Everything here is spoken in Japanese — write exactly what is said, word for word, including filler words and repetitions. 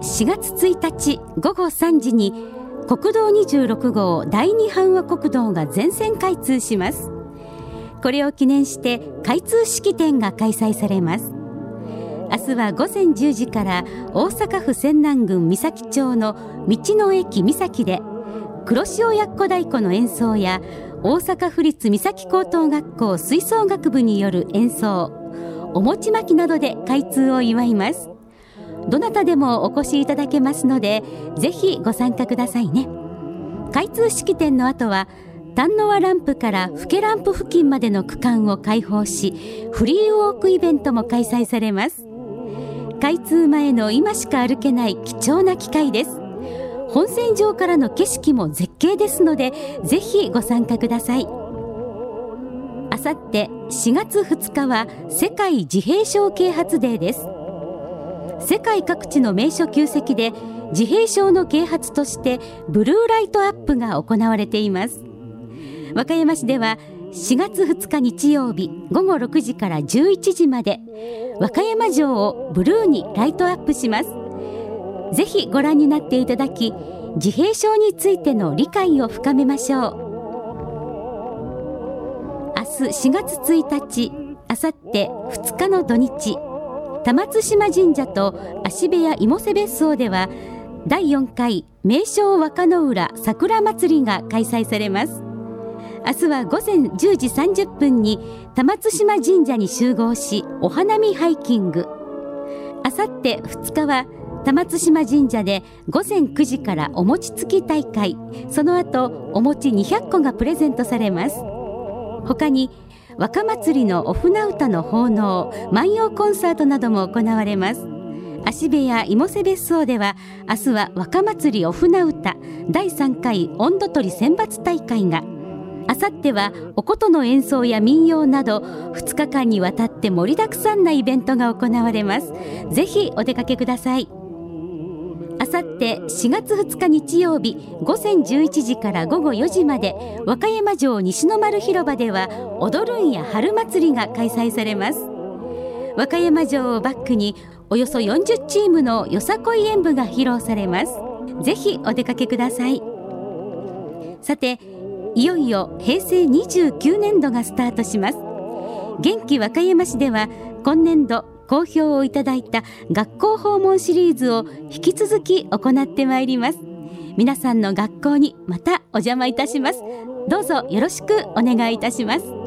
しがつついたちごごさんじに国道にじゅうろくごうだいに阪和国道が全線開通します。これを記念して開通式典が開催されます。明日はごぜんじゅうじから大阪府泉南郡三崎町の道の駅三崎で黒潮やっこ太鼓の演奏や大阪府立三崎高等学校吹奏楽部による演奏、お餅まきなどで開通を祝います。どなたでもお越しいただけますので、ぜひご参加くださいね。開通式典の後は丹野輪ランプからフケランプ付近までの区間を開放し、フリーウォークイベントも開催されます。開通前の今しか歩けない貴重な機会です。本線上からの景色も絶景ですので、ぜひご参加ください。あさってしがつふつかは世界自閉症啓発デーです。世界各地の名所旧跡で自閉症の啓発としてブルーライトアップが行われています。和歌山市ではしがつふつか日曜日ごごろくじからじゅういちじまで和歌山城をブルーにライトアップします。ぜひご覧になっていただき、自閉症についての理解を深めましょう。明日しがつついたち、あさってふつかの土日、玉津島神社と芦部屋妹瀬別荘ではだいよんかい名勝若の浦桜祭りが開催されます。明日はごぜんじゅうじさんじゅっぷんに玉津島神社に集合し、お花見ハイキング。あさってふつかは玉津島神社でごぜんくじからお餅つき大会、その後お餅にひゃっこがプレゼントされます。他に若祭りのお船歌の奉納、万葉コンサートなども行われます。芦部屋妹瀬別荘では明日は若祭りお船歌だいさんかい音頭取り選抜大会が、あさってはお琴の演奏や民謡などふつかかんにわたって盛りだくさんなイベントが行われます。ぜひお出かけください。あさってしがつふつか日曜日ごぜんじゅういちじからごごよじまで和歌山城西の丸広場では踊るんや春祭りが開催されます。和歌山城をバックにおよそよんじゅうチームのよさこい演舞が披露されます。ぜひお出かけください。さて、いよいよへいせいにじゅうきゅうねんどがスタートします。元気和歌山市では今年度好評をいただいた学校訪問シリーズを引き続き行ってまいります。皆さんの学校にまたお邪魔いたします。どうぞよろしくお願いいたします。